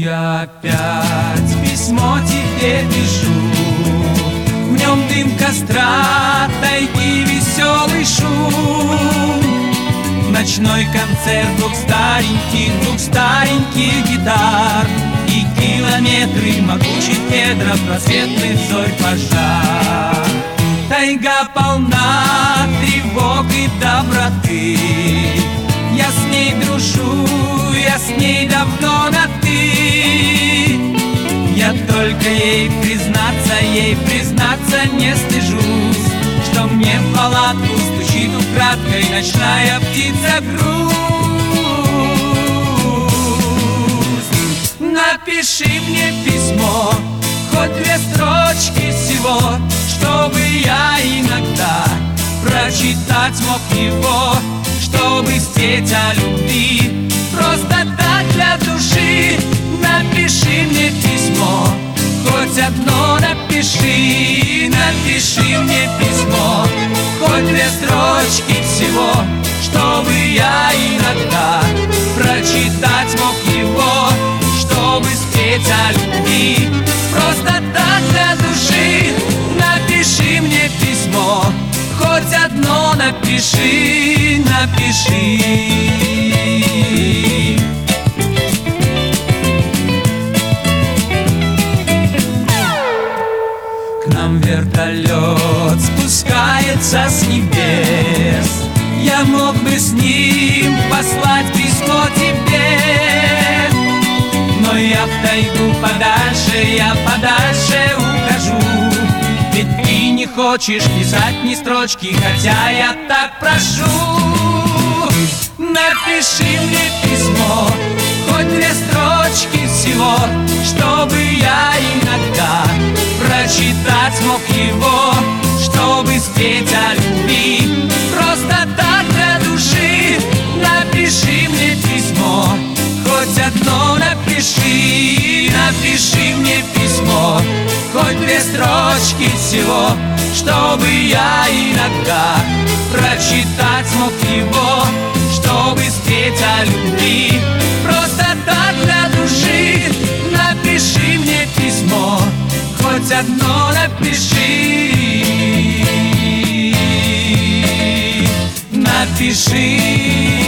Я опять письмо тебе пишу, в нем дым костра, тайги, веселый шум. Ночной концерт двух стареньких гитар и километры могучих кедров, просветных зорь пожар. Тайга полна тревог и доброты, я с ней дружу, я с ней давно на «ты». Я только ей признаться не стыжусь, что мне в палатку стучит украдкой ночная птица грусть. Напиши мне письмо, хоть 2 строчки всего, чтобы я иногда прочитать мог его, чтобы спеть о любви, просто так для души. Напиши мне письмо, хоть одно напиши, напиши мне письмо, хоть 2 строчки всего, чтобы я иногда прочитать мог его, чтобы спеть о любви, просто так для души. Напиши мне письмо, хоть одно напиши, напиши. К нам вертолет спускается с небес, я мог бы с ним послать письмо тебе, но я в тайгу подальше, я подальше ухожу. Ведь ты не хочешь писать ни строчки, хотя я так прошу. Напиши мне письмо, хоть 2 строчки всего, чтобы я иногда прочитать мог его, чтобы спеть о любви, просто так для души. Напиши мне письмо, хоть одно напиши, напиши мне письмо, хоть 2 строчки всего, чтобы я иногда прочитать мог его, чтобы спеть о любви, просто так для души. Напиши мне письмо, хоть одно напиши, напиши.